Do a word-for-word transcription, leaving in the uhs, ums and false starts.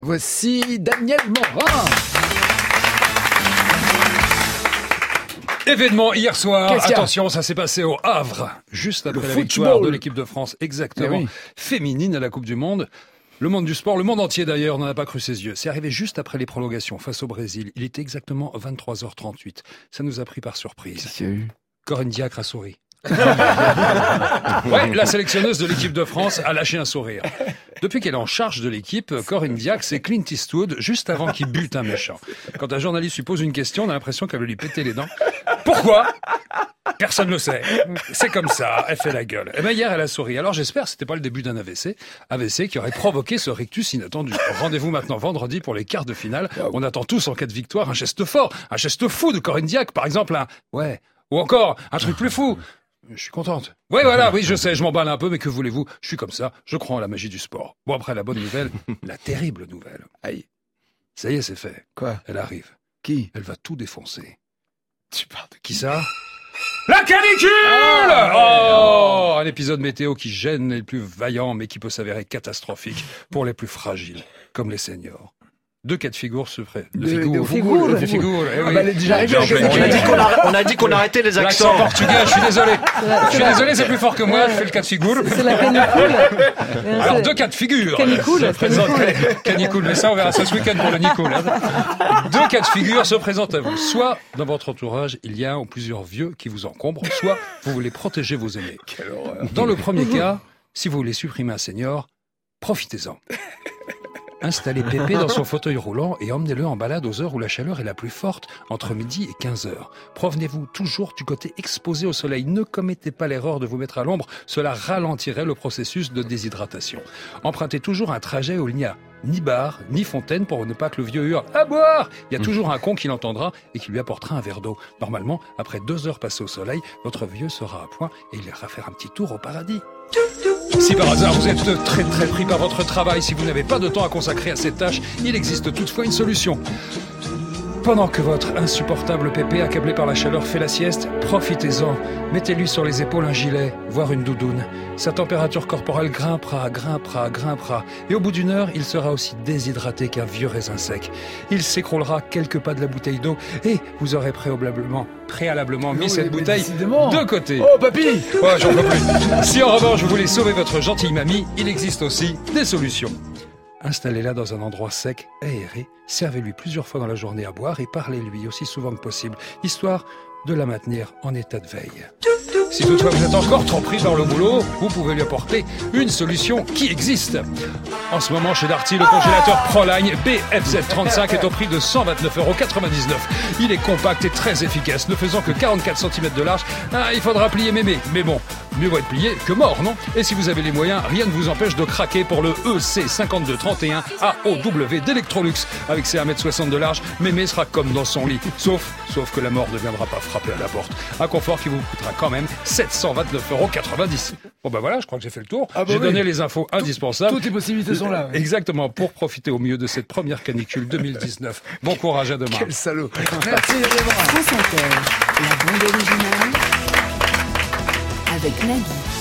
Voici Daniel Morin. Événement hier soir, attention, ça s'est passé au Havre, juste après le la football. victoire de l'équipe de France, exactement, oui. féminine à la Coupe du Monde. Le monde du sport, le monde entier d'ailleurs, n'en a pas cru ses yeux. C'est arrivé juste après les prolongations face au Brésil. Il était exactement vingt-trois heures trente-huit. Ça nous a pris par surprise. Qu'est-ce qu'il y a eu ? Corinne Diacre a souri. Ouais, la sélectionneuse de l'équipe de France a lâché un sourire. Depuis qu'elle est en charge de l'équipe, Corinne Diacre, c'est Clint Eastwood juste avant qu'il bute un méchant. Quand un journaliste lui pose une question, on a l'impression qu'elle veut lui péter les dents. Pourquoi ? Personne ne le sait. C'est comme ça, elle fait la gueule. Et bien hier, elle a souri. Alors j'espère que c'était pas le début d'un A V C. A V C qui aurait provoqué ce rictus inattendu. Rendez-vous maintenant vendredi pour les quarts de finale. On attend tous en cas de victoire un geste fort, un geste fou de Corinne Diacre. Par exemple un « ouais » ou encore un truc plus fou. Je suis contente. Oui, voilà, oui, je sais, je m'emballe un peu, mais que voulez-vous ? Je suis comme ça, je crois en la magie du sport. Bon, après, la bonne nouvelle, la terrible nouvelle. Aïe. Ça y est, c'est fait. Quoi ? Elle arrive. Qui ? Elle va tout défoncer. Tu parles de qui ça ? La canicule ! Oh, un épisode météo qui gêne les plus vaillants, mais qui peut s'avérer catastrophique pour les plus fragiles, comme les seniors. Deux cas de figure se feraient. De figure. De figure. De figure. Eh oui. Ah bah, elle est déjà arrivée. On a dit qu'on a, on a dit qu'on arrêtait les accents. L'accent portugais, je suis désolé. Je suis désolé, c'est plus fort que moi. Je fais le cas de figure. C'est la canicule. Alors, deux cas de figure. Canicule. Se présentent. Canicule. Mais ça, on verra ça ce week-end pour le Nico, là. Deux cas de figure se présentent à vous. Soit, dans votre entourage, il y a un ou plusieurs vieux qui vous encombrent. Soit, vous voulez protéger vos aînés. Quelle horreur. Dans le premier cas, si vous voulez supprimer un senior, profitez-en. Installez Pépé dans son fauteuil roulant et emmenez-le en balade aux heures où la chaleur est la plus forte, entre midi et quinze heures. Provenez-vous toujours du côté exposé au soleil. Ne commettez pas l'erreur de vous mettre à l'ombre, cela ralentirait le processus de déshydratation. Empruntez toujours un trajet où il n'y a ni bar, ni fontaine pour ne pas que le vieux hurle « à boire !» Il y a toujours un con qui l'entendra et qui lui apportera un verre d'eau. Normalement, après deux heures passées au soleil, votre vieux sera à point et il ira faire un petit tour au paradis. Si par hasard vous êtes très très pris par votre travail, si vous n'avez pas de temps à consacrer à cette tâche, il existe toutefois une solution. Pendant que votre insupportable Pépé, accablé par la chaleur, fait la sieste, profitez-en. Mettez-lui sur les épaules un gilet, voire une doudoune. Sa température corporelle grimpera, grimpera, grimpera. Et au bout d'une heure, il sera aussi déshydraté qu'un vieux raisin sec. Il s'écroulera quelques pas de la bouteille d'eau et vous aurez préalablement, préalablement mis oui, cette bouteille décidément. de côté. Oh, papy ! Ouais, j'en peux plus. Si en revanche vous voulez sauver votre gentille mamie, il existe aussi des solutions. Installez-la dans un endroit sec, aéré, servez-lui plusieurs fois dans la journée à boire et parlez-lui aussi souvent que possible, histoire de la maintenir en état de veille. Si toutefois vous êtes encore trop pris par le boulot, vous pouvez lui apporter une solution qui existe. En ce moment, chez Darty, le congélateur Proline B F Z trente-cinq est au prix de cent vingt-neuf euros quatre-vingt-dix-neuf. Il est compact et très efficace, ne faisant que quarante-quatre centimètres de large. Ah, il faudra plier mémé, mais bon, mieux vaut être plié que mort, non ? Et si vous avez les moyens, rien ne vous empêche de craquer pour le E C cinquante-deux trente et un A O W d'Electrolux. Avec ses un mètre soixante de large, mémé sera comme dans son lit. Sauf, sauf que la mort ne viendra pas frapper à la porte. Un confort qui vous coûtera quand même sept cent vingt-neuf euros quatre-vingt-dix. Bon ben voilà, je crois que j'ai fait le tour. Ah bah j'ai oui. donné les infos indispensables. Toutes les possibilités sont là. Oui. Exactement, pour profiter au mieux de cette première canicule deux mille dix-neuf. Bon courage à demain. Quel salaud. Merci Lévin. France Inter, la bande originale avec Nagui.